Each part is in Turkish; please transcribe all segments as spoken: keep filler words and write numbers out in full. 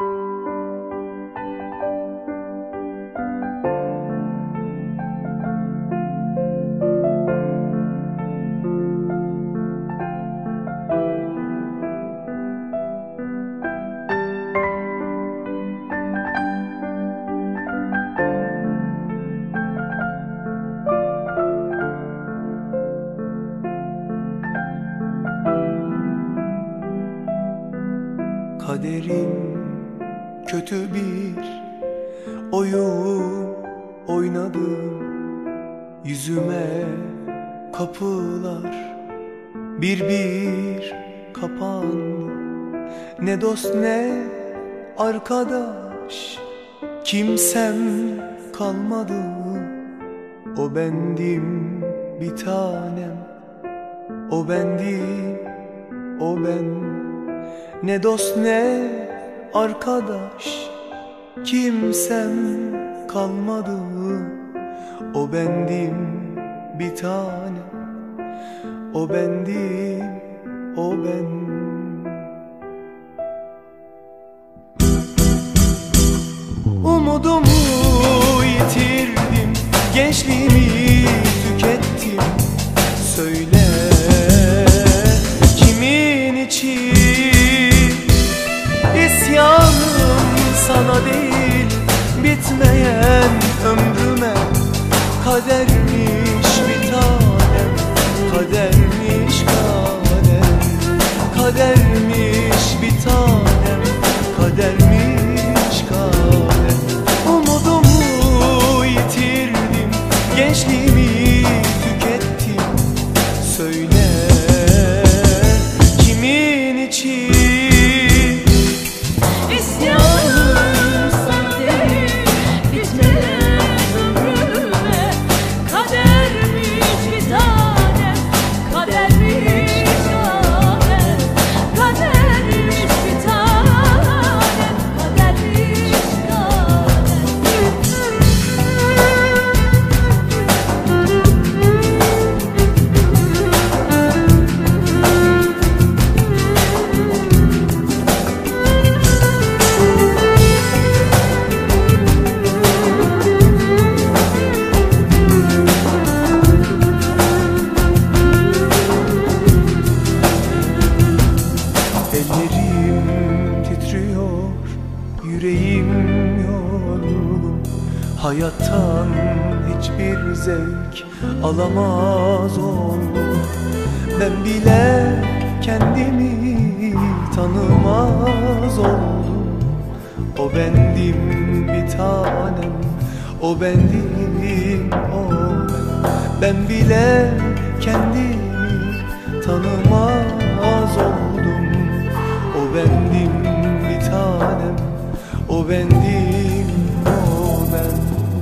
Kaderim kötü bir oyun oynadım. Yüzüme kapılar bir bir kapandı. Ne dost ne arkadaş kimsem kalmadı. O bendim bir tanem, o bendim, o ben. Ne dost ne arkadaş kimsem kalmadı. O bendim bir tanem, o bendim, o ben. Umudumu yitirdim, gençliğimi tükettim. Söyle kimin için? İsyanım sana değil, bitmeyen ömrüme. Kadermiş bir tanem, kadermiş kader. Kadermiş bir tanem, kadermiş kader. Umudumu yitirdim, gençliğimi tükettim. Söyle kimin için? Ellerim titriyor, yüreğim yorgun. Hayattan hiçbir zevk alamaz oldum. Ben bile kendimi tanımaz oldum. O bendim bir tanem, o bendim, o ben. Ben bile kendimi tanımaz oldum. O bendim bir tanem, o bendim, o ben.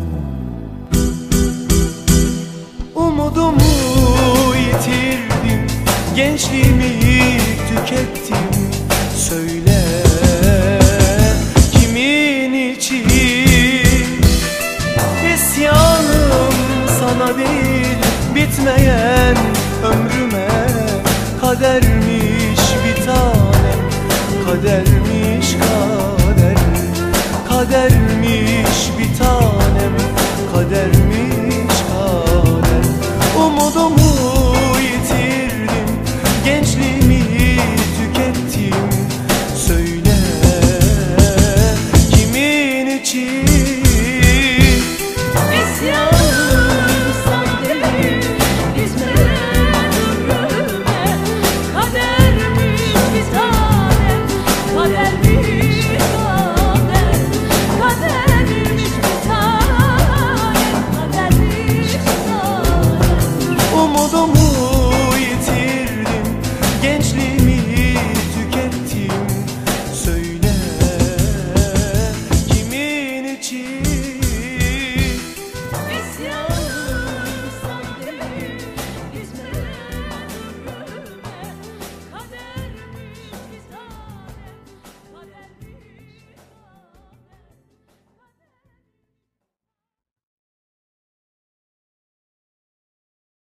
Umudumu yitirdim, gençliğimi tükettim. Söyle kimin için? İsyanım sana değil, bitmeyen ömrüme. Kadermiş bir tanem, kadermiş kader.